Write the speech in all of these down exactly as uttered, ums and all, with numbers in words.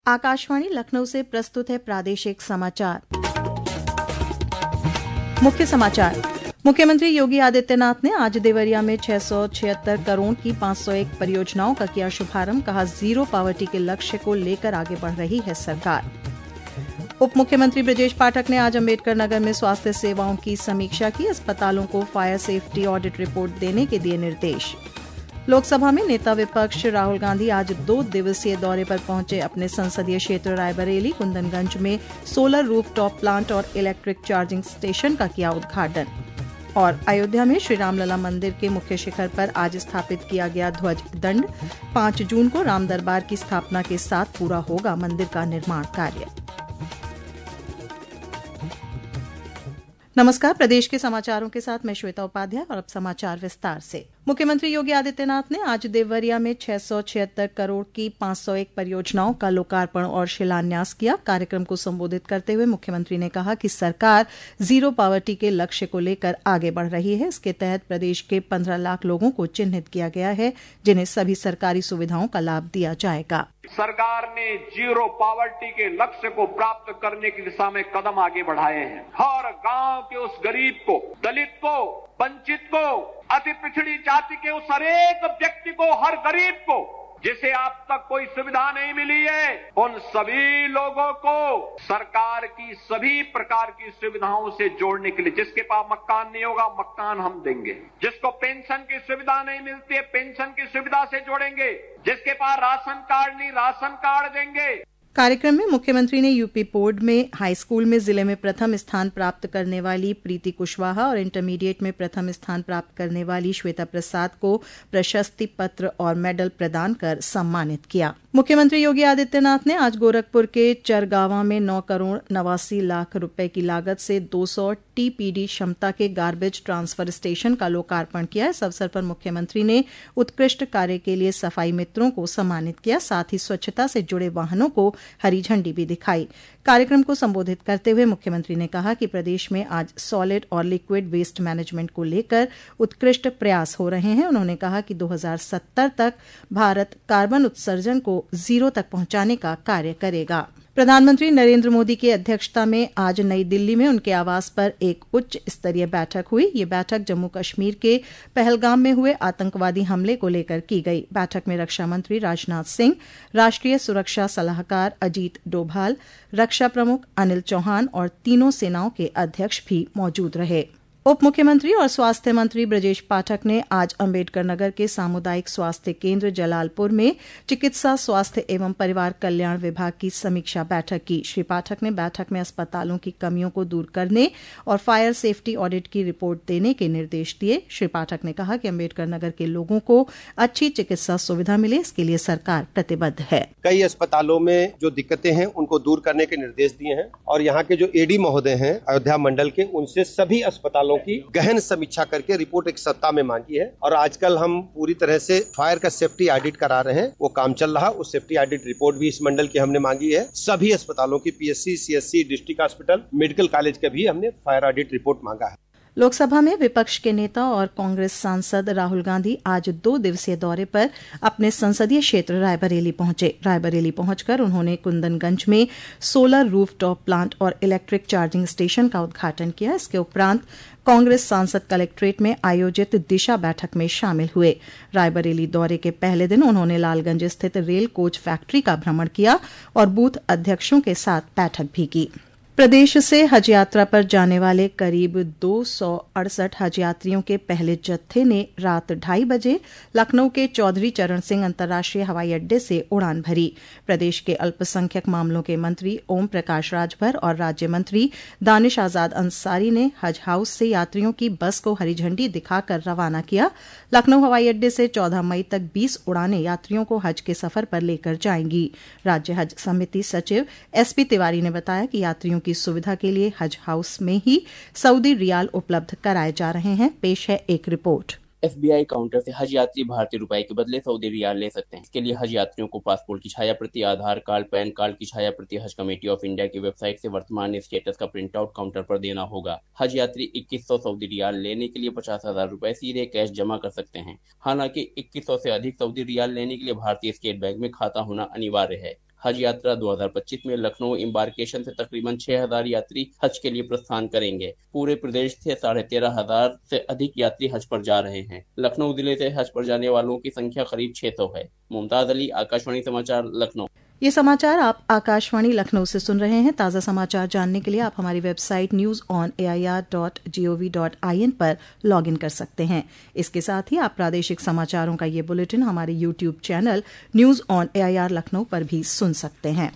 आकाशवाणी लखनऊ से प्रस्तुत है प्रादेशिक समाचार। मुख्य समाचार। मुख्यमंत्री योगी आदित्यनाथ ने आज देवरिया में छह सौ छिहत्तर करोड़ की पांच सौ एक परियोजनाओं का किया शुभारंभ। कहा, जीरो पावर्टी के लक्ष्य को लेकर आगे बढ़ रही है सरकार। उप मुख्यमंत्री ब्रजेश पाठक ने आज अम्बेडकर नगर में स्वास्थ्य सेवाओं की समीक्षा की। अस्पतालों को फायर सेफ्टी ऑडिट रिपोर्ट देने के दिए निर्देश। लोकसभा में नेता विपक्ष राहुल गांधी आज दो दिवसीय दौरे पर पहुंचे। अपने संसदीय क्षेत्र रायबरेली कुंदनगंज में सोलर रूफटॉप प्लांट और इलेक्ट्रिक चार्जिंग स्टेशन का किया उद्घाटन। और अयोध्या में श्री रामलला मंदिर के मुख्य शिखर पर आज स्थापित किया गया ध्वज दंड। पांच जून को राम दरबार की स्थापना के साथ पूरा होगा मंदिर का निर्माण कार्य। नमस्कार, प्रदेश के समाचारों के साथ मैं श्वेता उपाध्याय और अब समाचार विस्तार से। मुख्यमंत्री योगी आदित्यनाथ ने आज देवरिया में छह सौ छिहत्तर करोड़ की पांच सौ एक परियोजनाओं का लोकार्पण और शिलान्यास किया। कार्यक्रम को संबोधित करते हुए मुख्यमंत्री ने कहा कि सरकार जीरो पावर्टी के लक्ष्य को लेकर आगे बढ़ रही है। इसके तहत प्रदेश के पंद्रह लाख लोगों को चिन्हित किया गया है, जिन्हें सभी सरकारी सुविधाओं का लाभ दिया जाएगा। सरकार ने जीरो पावर्टी के लक्ष्य को प्राप्त करने की दिशा में कदम आगे बढ़ाए हैं। हर गांव के उस गरीब को, दलित को, वंचित को, अति पिछड़ी जाति के उस हरेक व्यक्ति को, हर गरीब को जिसे अब तक कोई सुविधा नहीं मिली है, उन सभी लोगों को सरकार की सभी प्रकार की सुविधाओं से जोड़ने के लिए, जिसके पास मकान नहीं होगा मकान हम देंगे, जिसको पेंशन की सुविधा नहीं मिलती है पेंशन की सुविधा से जोड़ेंगे, जिसके पास राशन कार्ड नहीं राशन कार्ड देंगे। कार्यक्रम में मुख्यमंत्री ने यूपी बोर्ड में हाई स्कूल में जिले में प्रथम स्थान प्राप्त करने वाली प्रीति कुशवाहा और इंटरमीडिएट में प्रथम स्थान प्राप्त करने वाली श्वेता प्रसाद को प्रशस्ति पत्र और मेडल प्रदान कर सम्मानित किया। मुख्यमंत्री योगी आदित्यनाथ ने आज गोरखपुर के चरगावा में नौ करोड़ नवासी लाख रुपए की लागत से दो सौ टीपीडी क्षमता के गार्बेज ट्रांसफर स्टेशन का लोकार्पण किया। इस अवसर पर मुख्यमंत्री ने उत्कृष्ट कार्य के लिए सफाई मित्रों को सम्मानित किया। साथ ही स्वच्छता से जुड़े वाहनों को हरी झंडी भी दिखाई। कार्यक्रम को संबोधित करते हुए मुख्यमंत्री ने कहा कि प्रदेश में आज सॉलिड और लिक्विड वेस्ट मैनेजमेंट को लेकर उत्कृष्ट प्रयास हो रहे हैं। उन्होंने कहा कि दो हज़ार सत्तर तक भारत कार्बन उत्सर्जन को जीरो तक पहुंचाने का कार्य करेगा। प्रधानमंत्री नरेंद्र मोदी की अध्यक्षता में आज नई दिल्ली में उनके आवास पर एक उच्च स्तरीय बैठक हुई। ये बैठक जम्मू कश्मीर के पहलगाम में हुए आतंकवादी हमले को लेकर की गई। बैठक में रक्षा मंत्री राजनाथ सिंह, राष्ट्रीय सुरक्षा सलाहकार अजीत डोभाल, रक्षा प्रमुख अनिल चौहान और तीनों सेनाओं के अध्यक्ष भी मौजूद रहे। उप मुख्यमंत्री और स्वास्थ्य मंत्री ब्रजेश पाठक ने आज अम्बेडकर नगर के सामुदायिक स्वास्थ्य केंद्र जलालपुर में चिकित्सा स्वास्थ्य एवं परिवार कल्याण विभाग की समीक्षा बैठक की। श्री पाठक ने बैठक में अस्पतालों की कमियों को दूर करने और फायर सेफ्टी ऑडिट की रिपोर्ट देने के निर्देश दिए। श्री पाठक ने कहा कि अम्बेडकर नगर के लोगों को अच्छी चिकित्सा सुविधा मिले, इसके लिए सरकार प्रतिबद्ध है। कई अस्पतालों में जो दिक्कतें हैं उनको दूर करने के निर्देश दिए हैं और यहाँ के जो एडी महोदय हैं अयोध्या मंडल के, उनसे सभी अस्पतालों की गहन समीक्षा करके रिपोर्ट एक सप्ताह में मांगी है। और आजकल हम पूरी तरह से फायर का सेफ्टी ऑडिट करा रहे हैं, वो काम चल रहा। उस सेफ्टी ऑडिट रिपोर्ट भी इस मंडल की हमने मांगी है। सभी अस्पतालों की PSC, CSC, district hospital, medical college का भी हमने फायर ऑडिट रिपोर्ट मांगा है। लोकसभा में विपक्ष के नेता और कांग्रेस सांसद राहुल गांधी आज दो दिवसीय दौरे पर अपने संसदीय क्षेत्र रायबरेली पहुंचे। रायबरेली पहुंचकर उन्होंने कुंदनगंज में सोलर रूफटॉप प्लांट और इलेक्ट्रिक चार्जिंग स्टेशन का उद्घाटन किया। इसके उपरांत कांग्रेस सांसद कलेक्ट्रेट में आयोजित दिशा बैठक में शामिल हुए। रायबरेली दौरे के पहले दिन उन्होंने लालगंज स्थित रेल कोच फैक्ट्री का भ्रमण किया और बूथ अध्यक्षों के साथ बैठक भी की। प्रदेश से हज यात्रा पर जाने वाले करीब दो सौ अड़सठ हज यात्रियों के पहले जत्थे ने रात ढाई बजे लखनऊ के चौधरी चरण सिंह अंतर्राष्ट्रीय हवाई अड्डे से उड़ान भरी। प्रदेश के अल्पसंख्यक मामलों के मंत्री ओम प्रकाश राजभर और राज्य मंत्री दानिश आजाद अंसारी ने हज हाउस से यात्रियों की बस को हरी झंडी दिखाकर रवाना किया। लखनऊ हवाई अड्डे से चौदह मई तक बीस उड़ानें यात्रियों को हज के सफर पर लेकर जाएंगी। राज्य हज समिति सचिव एसपी तिवारी ने बताया कि यात्रियों की सुविधा के लिए हज हाउस में ही सऊदी रियाल उपलब्ध कराए जा रहे हैं। पेश है एक रिपोर्ट। एसबीआई काउंटर से हज यात्री भारतीय रुपए के बदले सऊदी रियाल ले सकते हैं। इसके लिए हज यात्रियों को पासपोर्ट की छाया प्रति, आधार कार्ड, पैन कार्ड की छाया प्रति हज कमेटी ऑफ इंडिया की वेबसाइट से वर्तमान स्टेटस का प्रिंट आउट काउंटर पर देना होगा। हज यात्री इक्कीस सौ सऊदी रियाल लेने के लिए पचास हजार रूपए सीधे कैश जमा कर सकते हैं। हालांकि इक्कीस सौ से अधिक सऊदी रियाल लेने के लिए भारतीय स्टेट बैंक में खाता होना अनिवार्य है। हज यात्रा दो हज़ार पच्चीस में लखनऊ एम्बार्केशन से तकरीबन छह हज़ार यात्री हज के लिए प्रस्थान करेंगे। पूरे प्रदेश से साढ़े तेरह हजार से अधिक यात्री हज पर जा रहे हैं। लखनऊ जिले से हज पर जाने वालों की संख्या करीब छह सौ है। मुमताज अली, आकाशवाणी समाचार, लखनऊ। ये समाचार आप आकाशवाणी लखनऊ से सुन रहे हैं। ताज़ा समाचार जानने के लिए आप हमारी website news on A I R dot G O V dot I N पर लॉग इन कर सकते हैं। इसके साथ ही आप प्रादेशिक समाचारों का ये बुलेटिन हमारे YouTube channel news on A I R Lucknow पर भी सुन सकते हैं।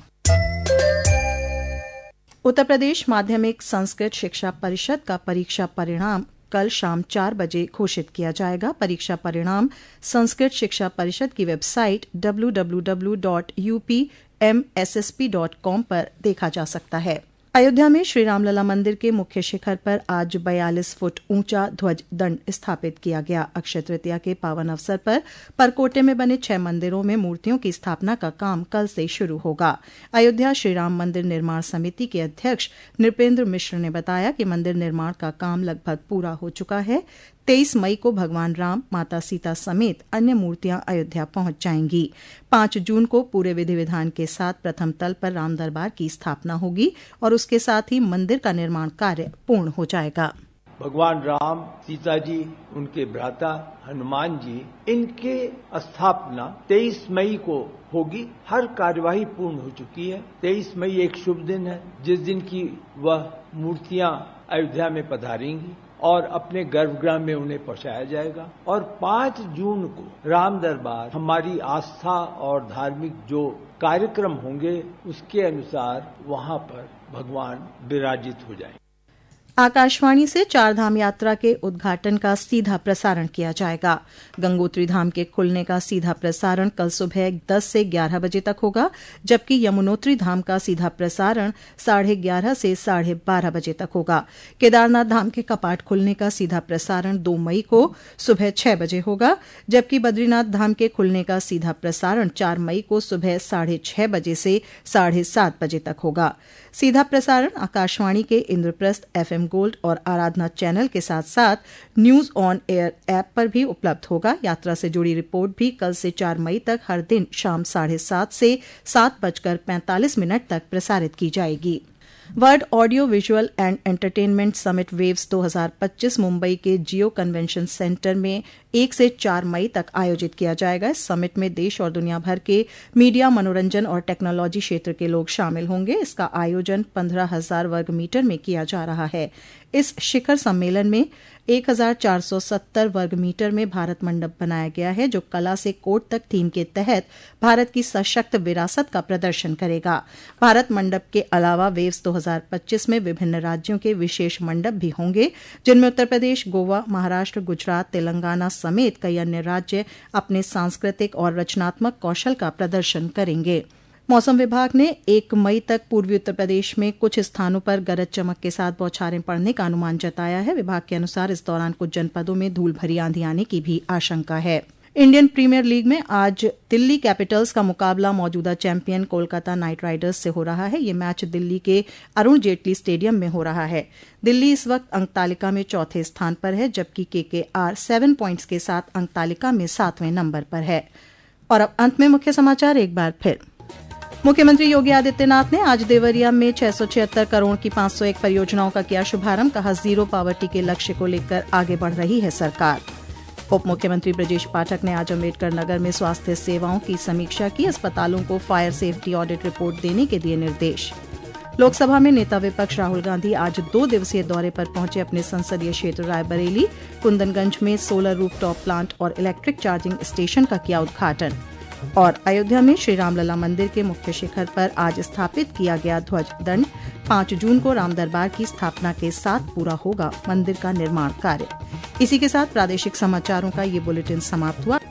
उत्तर प्रदेश माध्यमिक संस्कृत शिक्षा परिषद का परीक्षा परिणाम कल शाम चार बजे घोषित किया जाएगा। परीक्षा परिणाम संस्कृत शिक्षा परिषद की website W W W dot U P M S S P dot com पर देखा जा सकता है। अयोध्या में श्री रामलला मंदिर के मुख्य शिखर पर आज बयालीस फुट ऊंचा ध्वज दंड स्थापित किया गया। अक्षय तृतीया के पावन अवसर पर परकोटे में बने छह मंदिरों में मूर्तियों की स्थापना का काम कल से शुरू होगा। अयोध्या श्री राम मंदिर निर्माण समिति के अध्यक्ष नृपेंद्र मिश्र ने बताया कि मंदिर निर्माण का काम लगभग पूरा हो चुका है। तेईस मई को भगवान राम, माता सीता समेत अन्य मूर्तियां अयोध्या पहुंच जाएंगी। पांच जून को पूरे विधि विधान के साथ प्रथम तल पर राम दरबार की स्थापना होगी और उसके साथ ही मंदिर का निर्माण कार्य पूर्ण हो जाएगा। भगवान राम, सीता जी, उनके भ्राता हनुमान जी, इनके स्थापना तेईस मई को होगी। हर कार्यवाही पूर्ण हो चुकी है। तेईस मई एक शुभ दिन है जिस दिन की वह मूर्तियां अयोध्या में पधारेंगी और अपने गर्भगृह में उन्हें पहुंचाया जाएगा। और पांच जून को राम दरबार, हमारी आस्था और धार्मिक जो कार्यक्रम होंगे उसके अनुसार वहां पर भगवान विराजित हो जाएंगे। आकाशवाणी से चारधाम यात्रा के उद्घाटन का सीधा प्रसारण किया जाएगा। गंगोत्री धाम के खुलने का सीधा प्रसारण कल सुबह दस से ग्यारह बजे तक होगा, जबकि यमुनोत्री धाम का सीधा प्रसारण साढ़े ग्यारह से साढ़े बारह बजे तक होगा। केदारनाथ धाम के कपाट खुलने का सीधा प्रसारण दो मई को सुबह छह बजे होगा, जबकि बद्रीनाथ धाम के खुलने का सीधा प्रसारण चार मई को सुबह साढ़े छह बजे से साढ़े सात बजे तक होगा। सीधा प्रसारण आकाशवाणी के इंद्रप्रस्थ, एफ एम गोल्ड और आराधना चैनल के साथ साथ न्यूज ऑन एयर ऐप पर भी उपलब्ध होगा। यात्रा से जुड़ी रिपोर्ट भी कल से चार मई तक हर दिन शाम साढ़े सात से सात बजकर पैंतालीस मिनट तक प्रसारित की जाएगी। World audio visual and entertainment summit waves दो हज़ार पच्चीस मुंबई के जियो कन्वेंशन सेंटर में एक से चार मई तक आयोजित किया जाएगा। इस समिट में देश और दुनिया भर के मीडिया, मनोरंजन और टेक्नोलॉजी क्षेत्र के लोग शामिल होंगे। इसका आयोजन पंद्रह हजार वर्ग मीटर में किया जा रहा है। इस शिखर सम्मेलन में एक हजार चार सौ सत्तर वर्ग मीटर में भारत मंडप बनाया गया है, जो कला से कोट तक थीम के तहत भारत की सशक्त विरासत का प्रदर्शन करेगा। भारत मंडप के अलावा वेव्स दो हज़ार पच्चीस में विभिन्न राज्यों के विशेष मंडप भी होंगे, जिनमें उत्तर प्रदेश, गोवा, महाराष्ट्र, गुजरात, तेलंगाना समेत कई अन्य राज्य अपने सांस्कृतिक और रचनात्मक कौशल का प्रदर्शन करेंगे। मौसम विभाग ने एक मई तक पूर्वी उत्तर प्रदेश में कुछ स्थानों पर गरज चमक के साथ बौछारें पड़ने का अनुमान जताया है। विभाग के अनुसार इस दौरान कुछ जनपदों में धूल भरी आंधी आने की भी आशंका है। इंडियन प्रीमियर लीग में आज दिल्ली कैपिटल्स का मुकाबला मौजूदा चैंपियन कोलकाता नाइट राइडर्स से हो रहा है। ये मैच दिल्ली के अरुण जेटली स्टेडियम में हो रहा है। दिल्ली इस वक्त अंक तालिका में चौथे स्थान पर है, जबकि केकेआर सेवन पॉइंट्स के साथ अंक तालिका में सातवें नंबर पर है। और अब अंत में मुख्य समाचार एक बार फिर। मुख्यमंत्री योगी आदित्यनाथ ने आज देवरिया में छह सौ छिहत्तर करोड़ की पांच सौ एक परियोजनाओं का किया शुभारंभ। कहा, जीरो पावर्टी के लक्ष्य को लेकर आगे बढ़ रही है सरकार। उप मुख्यमंत्री ब्रजेश पाठक ने आज अम्बेडकर नगर में स्वास्थ्य सेवाओं की समीक्षा की। अस्पतालों को फायर सेफ्टी ऑडिट रिपोर्ट देने के दिए निर्देश। लोकसभा में नेता विपक्ष राहुल गांधी आज दो दिवसीय दौरे पर पहुंचे अपने संसदीय क्षेत्र रायबरेली। कुंदनगंज में सोलर रूफटॉप प्लांट और इलेक्ट्रिक चार्जिंग स्टेशन का किया उद्घाटन। और अयोध्या में श्री रामलला मंदिर के मुख्य शिखर पर आज स्थापित किया गया ध्वज दंड। पांच जून को राम दरबार की स्थापना के साथ पूरा होगा मंदिर का निर्माण कार्य। इसी के साथ प्रादेशिक समाचारों का ये बुलेटिन समाप्त हुआ।